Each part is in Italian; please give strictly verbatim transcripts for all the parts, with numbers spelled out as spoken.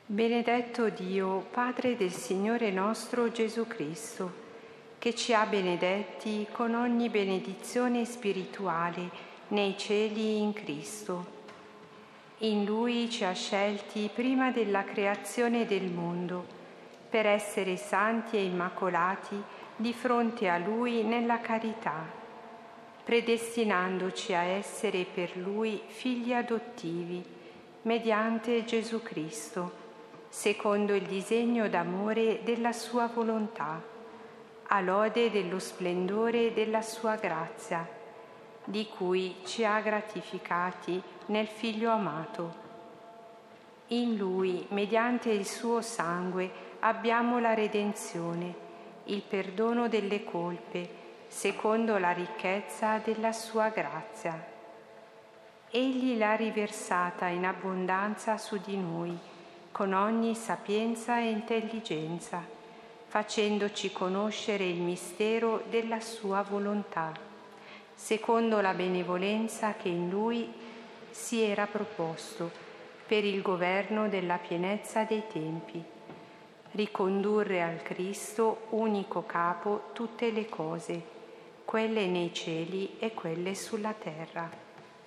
Benedetto Dio, Padre del Signore nostro Gesù Cristo, che ci ha benedetti con ogni benedizione spirituale nei cieli in Cristo. In Lui ci ha scelti prima della creazione del mondo, per essere santi e immacolati di fronte a Lui nella carità, predestinandoci a essere per Lui figli adottivi, mediante Gesù Cristo, secondo il disegno d'amore della sua volontà, a lode dello splendore della sua grazia, di cui ci ha gratificati nel Figlio amato. In Lui, mediante il suo sangue, abbiamo la redenzione, il perdono delle colpe, secondo la ricchezza della sua grazia. Egli l'ha riversata in abbondanza su di noi, con ogni sapienza e intelligenza, facendoci conoscere il mistero della sua volontà, secondo la benevolenza che in Lui si era proposto per il governo della pienezza dei tempi, ricondurre al Cristo, unico capo, tutte le cose, quelle nei cieli e quelle sulla terra.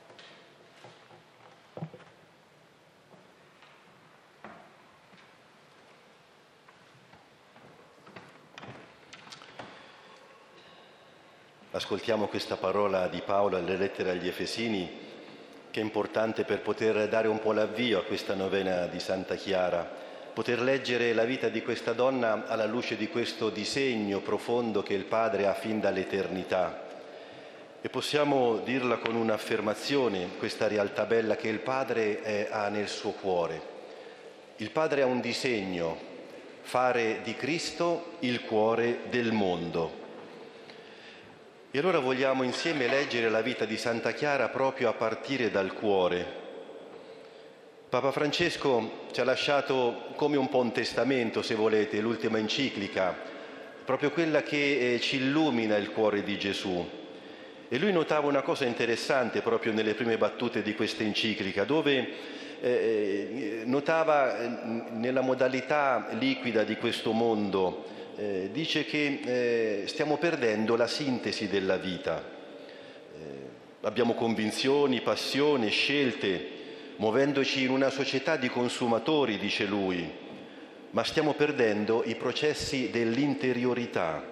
Ascoltiamo questa parola di Paolo alle lettere agli Efesini, che è importante per poter dare un po' l'avvio a questa novena di Santa Chiara, poter leggere la vita di questa donna alla luce di questo disegno profondo che il Padre ha fin dall'eternità. E possiamo dirla con un'affermazione, questa realtà bella che il Padre è, ha nel suo cuore. Il Padre ha un disegno, fare di Cristo il cuore del mondo. E allora vogliamo insieme leggere la vita di Santa Chiara proprio a partire dal cuore. Papa Francesco ci ha lasciato come un po' un testamento, se volete, l'ultima enciclica, proprio quella che eh, ci illumina il cuore di Gesù. E lui notava una cosa interessante proprio nelle prime battute di questa enciclica, dove eh, notava eh, nella modalità liquida di questo mondo, Eh, dice che eh, stiamo perdendo la sintesi della vita. Eh, abbiamo convinzioni, passioni, scelte, muovendoci in una società di consumatori, dice lui, ma stiamo perdendo i processi dell'interiorità.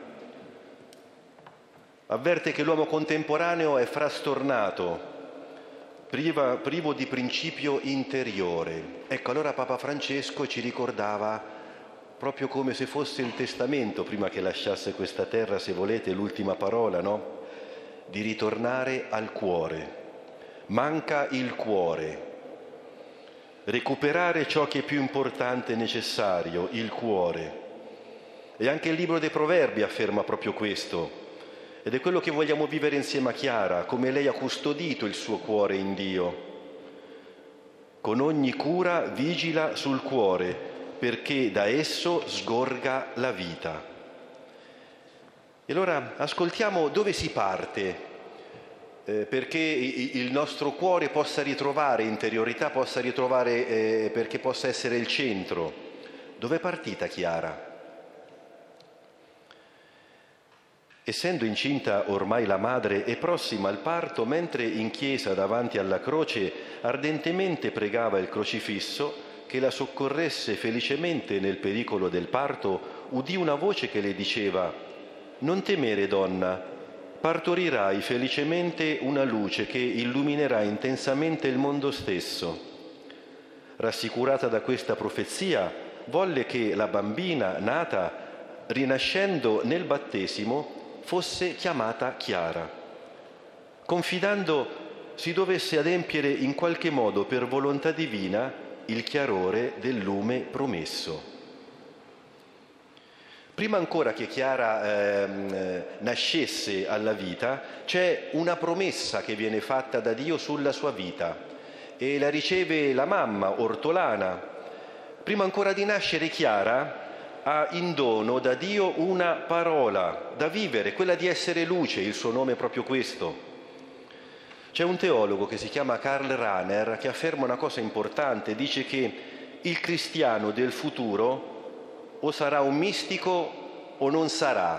Avverte che l'uomo contemporaneo è frastornato, priva, privo di principio interiore. Ecco, allora Papa Francesco ci ricordava, proprio come se fosse il testamento, prima che lasciasse questa terra, se volete, l'ultima parola, no? Di ritornare al cuore. Manca il cuore. Recuperare ciò che è più importante e necessario, il cuore. E anche il libro dei Proverbi afferma proprio questo. Ed è quello che vogliamo vivere insieme a Chiara, come lei ha custodito il suo cuore in Dio. Con ogni cura vigila sul cuore, perché da esso sgorga la vita. E allora ascoltiamo dove si parte, eh, perché il nostro cuore possa ritrovare interiorità, possa ritrovare, eh, perché possa essere il centro. Dove è partita Chiara? Essendo incinta ormai la madre e prossima al parto, mentre in chiesa davanti alla croce ardentemente pregava il crocifisso, che la soccorresse felicemente nel pericolo del parto, udì una voce che le diceva: «Non temere, donna, partorirai felicemente una luce che illuminerà intensamente il mondo stesso». Rassicurata da questa profezia, volle che la bambina nata, rinascendo nel battesimo, fosse chiamata Chiara, confidando si dovesse adempiere in qualche modo per volontà divina il chiarore del lume promesso. Prima ancora che Chiara eh, nascesse alla vita, c'è una promessa che viene fatta da Dio sulla sua vita e la riceve la mamma ortolana. Prima ancora di nascere, Chiara ha in dono da Dio una parola da vivere, quella di essere luce, il suo nome è proprio questo. C'è un teologo che si chiama Karl Rahner che afferma una cosa importante, dice che il cristiano del futuro o sarà un mistico o non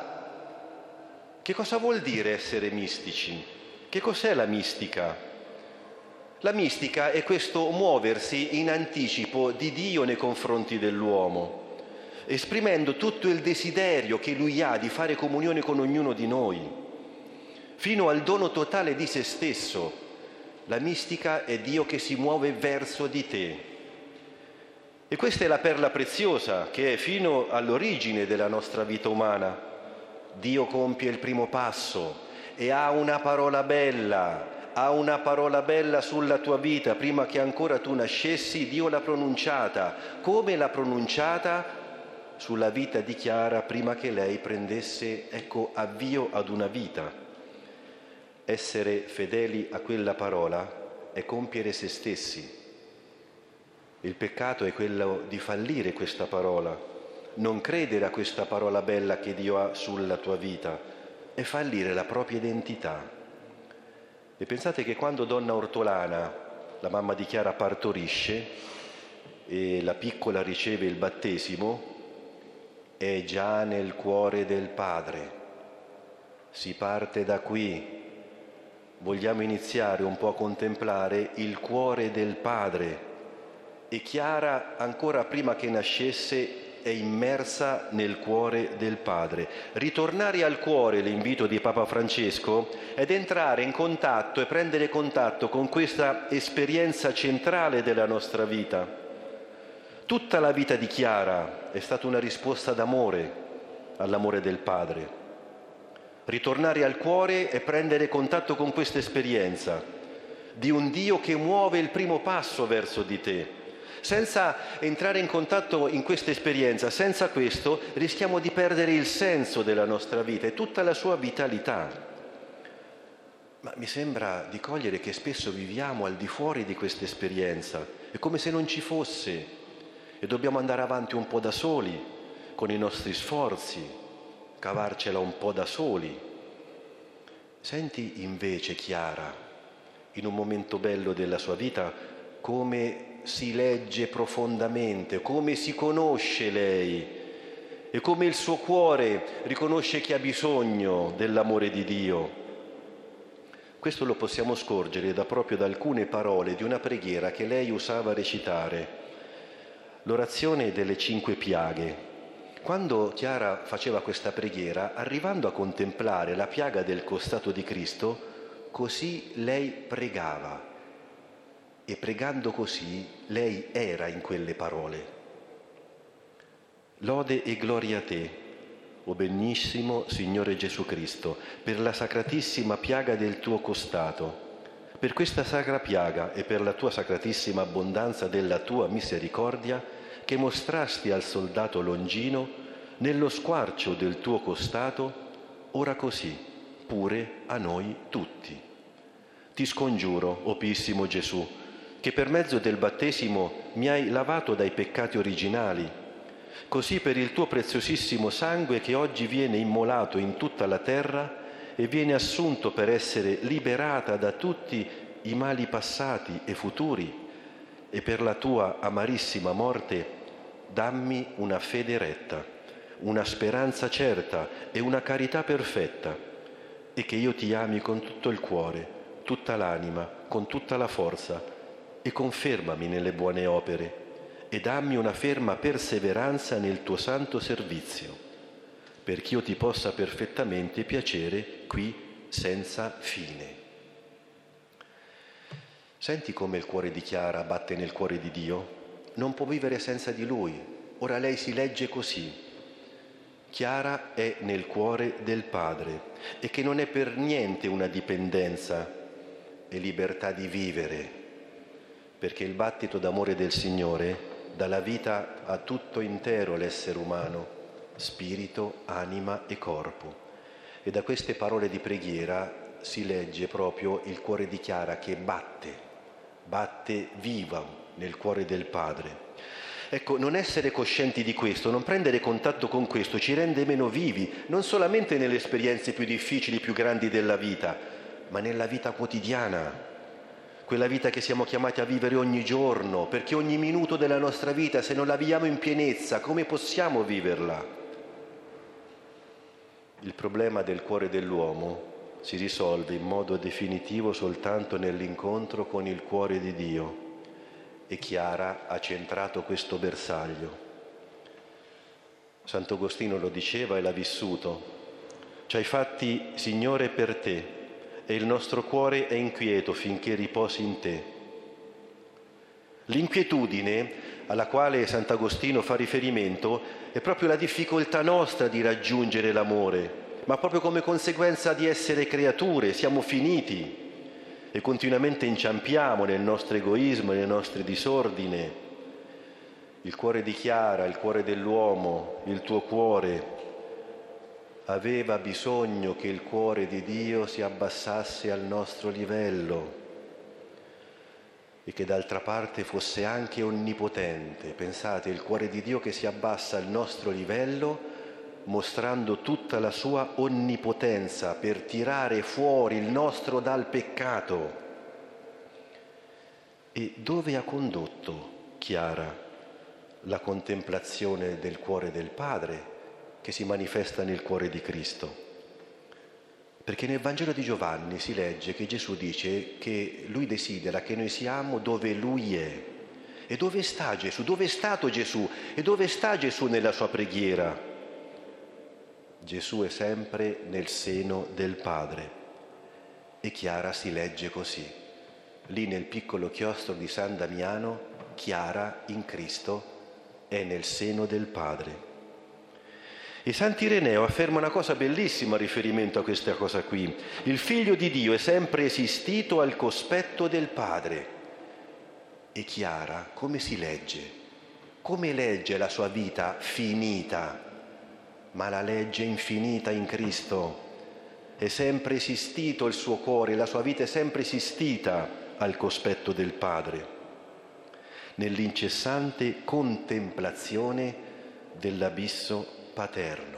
sarà. Che cosa vuol dire essere mistici? Che cos'è la mistica? La mistica è questo muoversi in anticipo di Dio nei confronti dell'uomo, esprimendo tutto il desiderio che Lui ha di fare comunione con ognuno di noi, fino al dono totale di se stesso. La mistica è Dio che si muove verso di te. E questa è la perla preziosa che è fino all'origine della nostra vita umana. Dio compie il primo passo e ha una parola bella, ha una parola bella sulla tua vita. Prima che ancora tu nascessi, Dio l'ha pronunciata. Come l'ha pronunciata? Sulla vita di Chiara prima che lei prendesse, ecco, avvio ad una vita. Essere fedeli a quella parola è compiere se stessi. Il peccato è quello di fallire questa parola, non credere a questa parola bella che Dio ha sulla tua vita, è fallire la propria identità. E pensate che quando donna Ortolana, la mamma di Chiara, partorisce e la piccola riceve il battesimo, è già nel cuore del Padre. Si parte da qui. Vogliamo iniziare un po' a contemplare il cuore del Padre. E Chiara, ancora prima che nascesse, è immersa nel cuore del Padre. Ritornare al cuore, l'invito di Papa Francesco, ed entrare in contatto e prendere contatto con questa esperienza centrale della nostra vita. Tutta la vita di Chiara è stata una risposta d'amore all'amore del Padre. Ritornare al cuore e prendere contatto con questa esperienza di un Dio che muove il primo passo verso di te. Senza entrare in contatto in questa esperienza, senza questo, rischiamo di perdere il senso della nostra vita e tutta la sua vitalità. Ma mi sembra di cogliere che spesso viviamo al di fuori di questa esperienza. È come se non ci fosse e dobbiamo andare avanti un po' da soli, con i nostri sforzi, cavarcela un po' da soli. Senti invece Chiara, in un momento bello della sua vita, come si legge profondamente, come si conosce lei e come il suo cuore riconosce che ha bisogno dell'amore di Dio. Questo lo possiamo scorgere da proprio da alcune parole di una preghiera che lei usava recitare, l'orazione delle cinque piaghe. Quando Chiara faceva questa preghiera, arrivando a contemplare la piaga del costato di Cristo, così lei pregava. E pregando così, lei era in quelle parole. Lode e gloria a te, o benissimo Signore Gesù Cristo, per la sacratissima piaga del tuo costato. Per questa sacra piaga e per la tua sacratissima abbondanza della tua misericordia, che mostrasti al soldato Longino nello squarcio del tuo costato, ora così, pure a noi tutti. Ti scongiuro, o Pissimo Gesù, che per mezzo del battesimo mi hai lavato dai peccati originali, così per il tuo preziosissimo sangue che oggi viene immolato in tutta la terra e viene assunto per essere liberata da tutti i mali passati e futuri, e per la tua amarissima morte dammi una fede retta, una speranza certa e una carità perfetta, e che io ti ami con tutto il cuore, tutta l'anima, con tutta la forza, e confermami nelle buone opere, e dammi una ferma perseveranza nel tuo santo servizio, perché io ti possa perfettamente piacere qui senza fine. Senti come il cuore di Chiara batte nel cuore di Dio? Non può vivere senza di Lui. Ora lei si legge così. Chiara è nel cuore del Padre, e che non è per niente una dipendenza, è libertà di vivere, perché il battito d'amore del Signore dà la vita a tutto intero l'essere umano, spirito, anima e corpo. E da queste parole di preghiera si legge proprio il cuore di Chiara che batte, batte viva nel cuore del Padre. Ecco, non essere coscienti di questo, non prendere contatto con questo ci rende meno vivi, non solamente nelle esperienze più difficili, più grandi della vita, ma nella vita quotidiana. quella vita che siamo chiamati a vivere ogni giorno, perché ogni minuto della nostra vita, se non la viviamo in pienezza, come possiamo viverla? Il problema del cuore dell'uomo si risolve in modo definitivo soltanto nell'incontro con il cuore di Dio, e Chiara ha centrato questo bersaglio. Sant'Agostino lo diceva e l'ha vissuto: ci hai fatti, Signore, per te, e il nostro cuore è inquieto finché riposi in te. L'inquietudine alla quale Sant'Agostino fa riferimento è proprio la difficoltà nostra di raggiungere l'amore, ma proprio come conseguenza di essere creature, siamo finiti e continuamente inciampiamo nel nostro egoismo, nelle nostre disordini. Il cuore di Chiara, il cuore dell'uomo, il tuo cuore, aveva bisogno che il cuore di Dio si abbassasse al nostro livello e che d'altra parte fosse anche onnipotente. Pensate, il cuore di Dio che si abbassa al nostro livello, mostrando tutta la sua onnipotenza per tirare fuori il nostro dal peccato. E dove ha condotto Chiara la contemplazione del cuore del Padre che si manifesta nel cuore di Cristo? Perché nel Vangelo di Giovanni si legge che Gesù dice che Lui desidera che noi siamo dove Lui è. E dove sta Gesù? Dove è stato Gesù? E dove sta Gesù nella sua preghiera? Gesù è sempre nel seno del Padre. E Chiara si legge così. Lì nel piccolo chiostro di San Damiano, Chiara in Cristo è nel seno del Padre. E Sant'Ireneo afferma una cosa bellissima a riferimento a questa cosa qui. Il Figlio di Dio è sempre esistito al cospetto del Padre. E Chiara come si legge? Come legge la sua vita finita? Ma la legge infinita in Cristo. È sempre esistito il suo cuore, la sua vita è sempre esistita al cospetto del Padre, nell'incessante contemplazione dell'abisso paterno.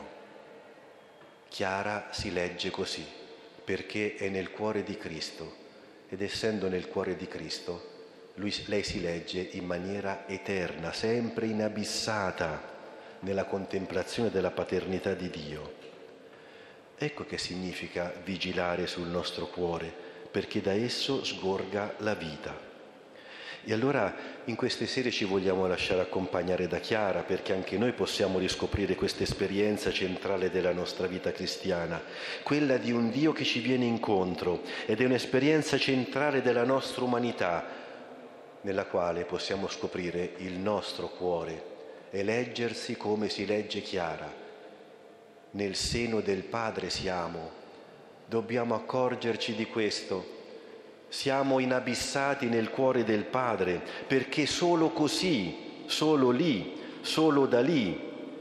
Chiara si legge così, perché è nel cuore di Cristo, ed essendo nel cuore di Cristo, lui, lei si legge in maniera eterna, sempre inabissata nella contemplazione della paternità di Dio. Ecco che significa vigilare sul nostro cuore, perché da esso sgorga la vita. E allora in queste sere ci vogliamo lasciare accompagnare da Chiara, perché anche noi possiamo riscoprire questa esperienza centrale della nostra vita cristiana, quella di un Dio che ci viene incontro, ed è un'esperienza centrale della nostra umanità, nella quale possiamo scoprire il nostro cuore e leggersi come si legge Chiara. Nel seno del Padre siamo, dobbiamo accorgerci di questo. Siamo inabissati nel cuore del Padre, perché solo così, solo lì, solo da lì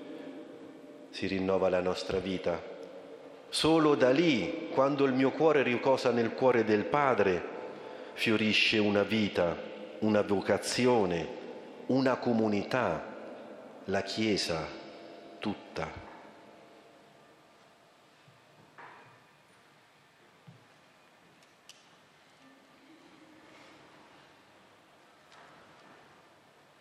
si rinnova la nostra vita. Solo da lì, quando il mio cuore riposa nel cuore del Padre, fiorisce una vita, una vocazione, una comunità, la Chiesa tutta.